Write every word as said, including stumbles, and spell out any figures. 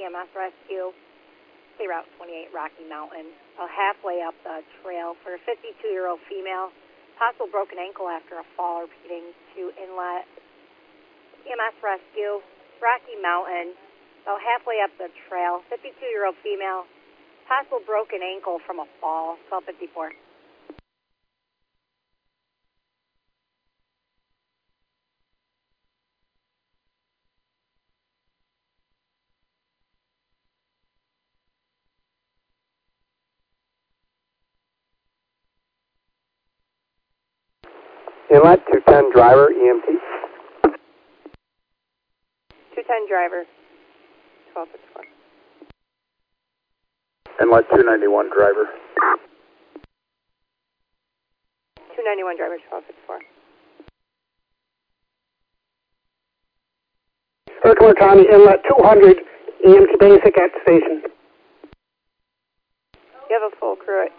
M S rescue, State Route twenty-eight, Rocky Mountain, about halfway up the trail for a fifty-two-year-old female, possible broken ankle after a fall, repeating to inlet. E M S rescue, Rocky Mountain, about halfway up the trail, fifty-two-year-old female, possible broken ankle from a fall, twelve fifty-four. Inlet two ten driver, E M T. two ten driver, twelve fifty-four. Inlet two ninety-one driver. two ninety-one driver, twelve fifty-four. Circular Tommy, Inlet two hundred, E M T basic at station. You have a full crew at